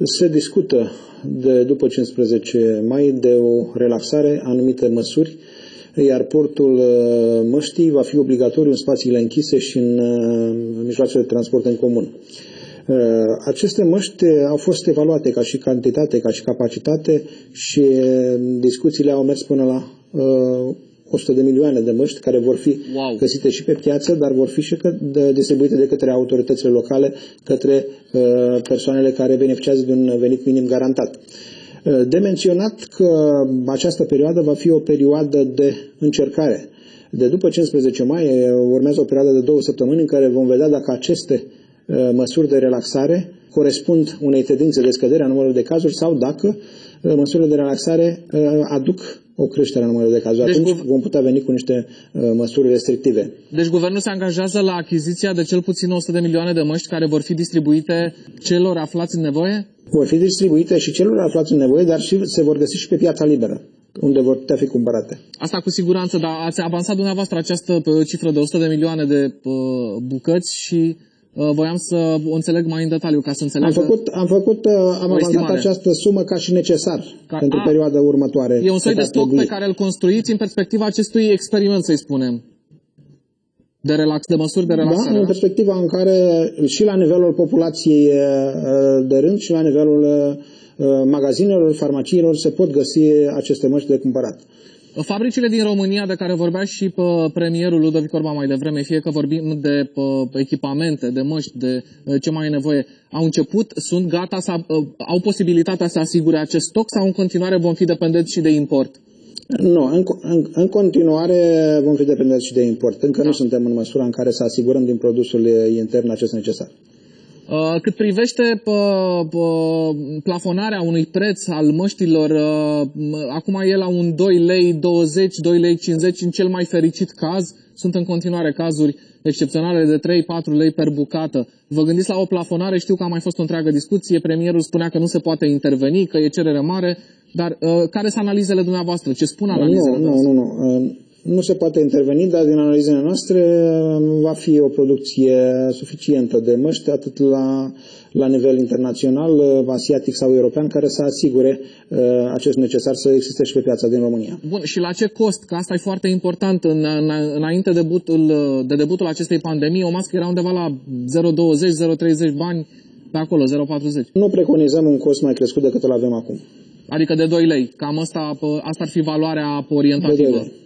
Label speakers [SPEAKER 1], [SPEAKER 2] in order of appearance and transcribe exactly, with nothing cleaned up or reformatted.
[SPEAKER 1] Se discută de după cincisprezece mai de o relaxare a anumite măsuri, iar portul măștii va fi obligatoriu în spațiile închise și în mijloacele de transport în comun. Aceste măști au fost evaluate ca și cantitate, ca și capacitate și discuțiile au mers până la o sută de milioane de măști care vor fi wow. găsite și pe piață, dar vor fi și distribuite de către autoritățile locale, către persoanele care beneficiază de un venit minim garantat. De menționat că această perioadă va fi o perioadă de încercare. De după cincisprezece mai urmează o perioadă de două săptămâni în care vom vedea dacă aceste măsuri de relaxare corespund unei tendințe de scădere a numărului de cazuri sau dacă măsurile de relaxare aduc o creștere a numărului de cazuri. Deci atunci vom putea veni cu niște măsuri restrictive.
[SPEAKER 2] Deci guvernul se angajează la achiziția de cel puțin o sută de milioane de măști care vor fi distribuite celor aflați în nevoie?
[SPEAKER 1] Vor fi distribuite și celor aflați în nevoie, dar și se vor găsi și pe piața liberă, unde vor putea fi cumpărate.
[SPEAKER 2] Asta cu siguranță, dar ați avansat dumneavoastră această cifră de o sută de milioane de bucăți și uh, voiam să o înțeleg mai în detaliu, ca să înțeleg.
[SPEAKER 1] Am făcut, am, făcut, am avansat această sumă ca și necesar ca, pentru a, perioada următoare.
[SPEAKER 2] E un soi de stoc pe care îl construiți în perspectiva acestui experiment, să-i spunem. De relax, de măsuri de relaxare.
[SPEAKER 1] Da, în perspectiva în care și la nivelul populației de rând și la nivelul magazinelor, farmaciilor se pot găsi aceste măști de cumpărat.
[SPEAKER 2] Fabricile din România de care vorbea și pe premierul Ludovic Orban mai devreme, fie că vorbim de echipamente, de măști, de ce mai e nevoie, au început, sunt gata, să, au posibilitatea să asigure acest stoc sau în continuare vom fi dependenți și de import?
[SPEAKER 1] Nu, în, în, în continuare vom fi dependenți și de import. Încă da. nu suntem în măsura în care să asigurăm din produsul intern acest necesar.
[SPEAKER 2] Uh, cât privește uh, uh, plafonarea unui preț al măștilor, uh, acum e la un doi lei douăzeci, doi lei cincizeci, în cel mai fericit caz. Sunt în continuare cazuri excepționale de trei patru lei per bucată. Vă gândiți la o plafonare? Știu că a mai fost o întreagă discuție. Premierul spunea că nu se poate interveni, că e cerere mare. Dar uh, care sunt analizele dumneavoastră? Ce spun analizele
[SPEAKER 1] nu, nu, nu, nu. Nu se poate interveni, dar din analizele noastre va fi o producție suficientă de măști, atât la, la nivel internațional, asiatic sau european, care să asigure uh, acest necesar să existe și pe piața din România.
[SPEAKER 2] Bun, și la ce cost? Că asta e foarte important. În, în, înainte de debutul, de debutul acestei pandemii, o mască era undeva la zero virgulă douăzeci, zero virgulă treizeci bani, pe acolo, zero virgulă patruzeci.
[SPEAKER 1] Nu preconizăm un cost mai crescut decât îl avem acum.
[SPEAKER 2] Adică de doi lei. Cam asta, asta ar fi valoarea orientativă.